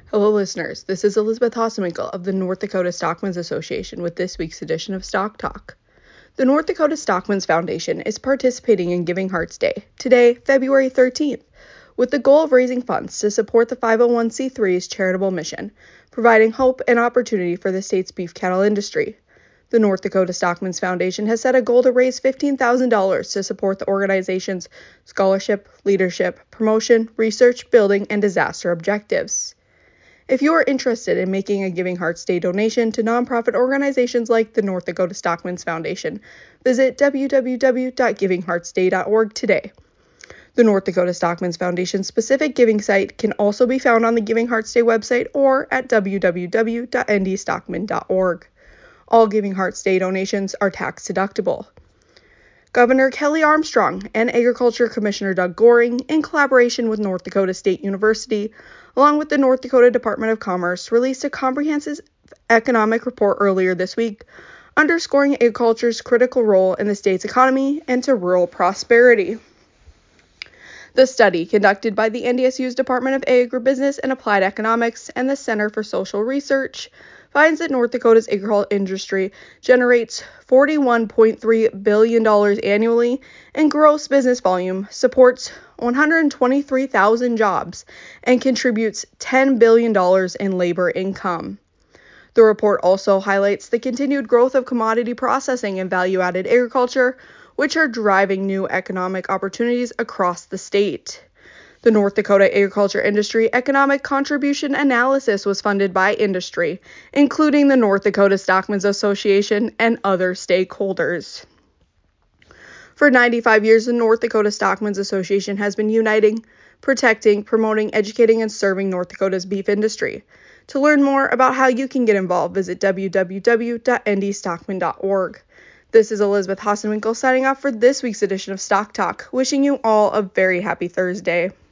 Hello, listeners. This is Elizabeth Hasselwinkel of the North Dakota Stockmen's Association with this week's edition of Stock Talk. The North Dakota Stockmen's Foundation is participating in Giving Hearts Day, today, February 13th, with the goal of raising funds to support the 501c3's charitable mission, providing hope and opportunity for the state's beef cattle industry. The North Dakota Stockmen's Foundation has set a goal to raise $15,000 to support the organization's scholarship, leadership, promotion, research, building, and disaster objectives. If you are interested in making a Giving Hearts Day donation to nonprofit organizations like the North Dakota Stockmen's Foundation, visit www.givingheartsday.org today. The North Dakota Stockmen's Foundation's specific giving site can also be found on the Giving Hearts Day website or at www.ndstockman.org. All Giving Hearts Day donations are tax deductible. Governor Kelly Armstrong and Agriculture Commissioner Doug Goring, in collaboration with North Dakota State University, along with the North Dakota Department of Commerce, released a comprehensive economic report earlier this week, underscoring agriculture's critical role in the state's economy and to rural prosperity. The study, conducted by the NDSU's Department of Agribusiness and Applied Economics and the Center for Social Research, finds that North Dakota's agricultural industry generates $41.3 billion annually in gross business volume, supports 123,000 jobs, and contributes $10 billion in labor income. The report also highlights the continued growth of commodity processing and value-added agriculture, which are driving new economic opportunities across the state. The North Dakota Agriculture Industry Economic Contribution Analysis was funded by industry, including the North Dakota Stockmen's Association and other stakeholders. For 95 years, the North Dakota Stockmen's Association has been uniting, protecting, promoting, educating, and serving North Dakota's beef industry. To learn more about how you can get involved, visit www.ndstockman.org. This is Elizabeth Hasselwinkel signing off for this week's edition of Stock Talk, wishing you all a very happy Thursday.